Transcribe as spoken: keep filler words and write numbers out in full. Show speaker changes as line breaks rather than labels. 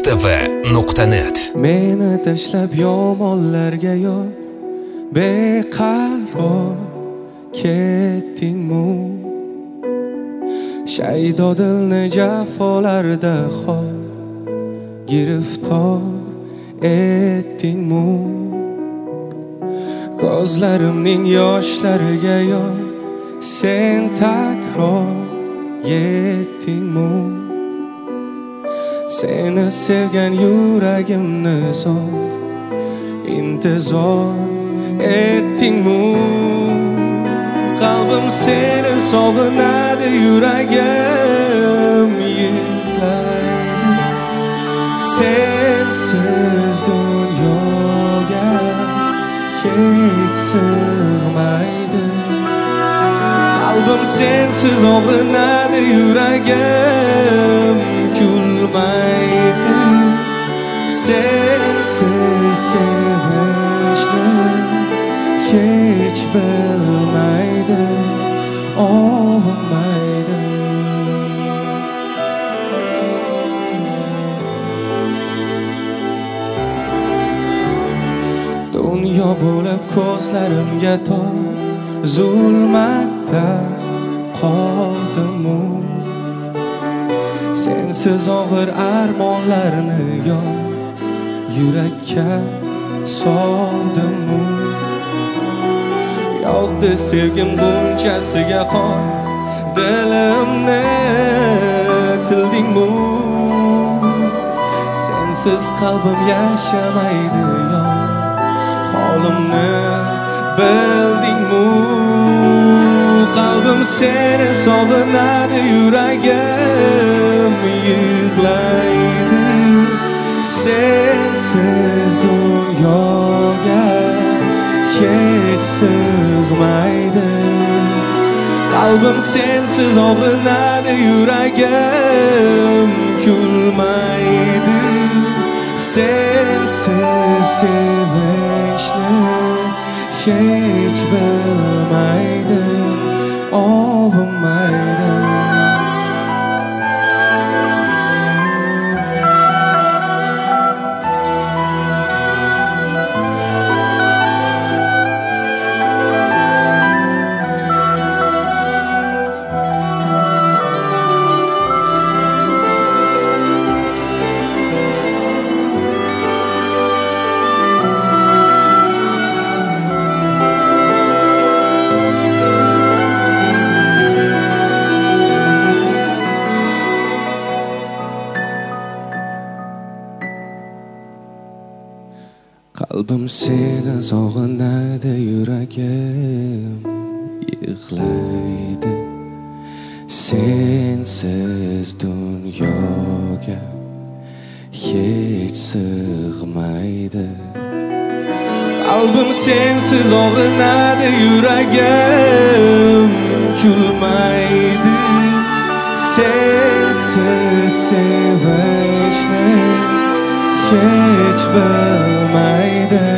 t v nuqta net.
Meni tashlab yomonlarga yo'l beqaror ketdingmi? Shaydo dilni jafolarda xor giriftor etdingmi? Ko'zlarimning yoshlariga yo'l sen takror yetdingmi? Seni sevgan yuragimni zor intizor etdingmi? Qalbim seni sog'inadi, yuragim yig'laydi. Sensiz dunyoga hech sig'maydi. Qalbim sensiz og'rinadi, yuragim kulmaydi. Sensiz sevinchni hech bilmaydi, ovunmaydi. Dunyo bo'lib ko'zlarimga tor zulmatda qoldimu. Sensiz og'ir armonlarni yor yurakka soldimu. Yog'di sevgim g'unchasiga qor, dilimni tildingmi? Sensiz qalbim yashamaydi yor, holimni bildingmi? Qalbim seni sog'inadi, yuragim yig'laydi. Sensiz dunyoga hech sig'maydi. Qalbim sensiz og'rinadi, yuragim kulmaydi. Sensiz sevinchni hech bilmaydi, ovunmaydi. Qalbim seni sog'inadi, yuragim yig'laydi. Sensiz dunyoga hech sig'maydi. Qalbim sensiz og'rinadi, yuragim kulmaydi. Sensiz sevinchni hech bilmaydi,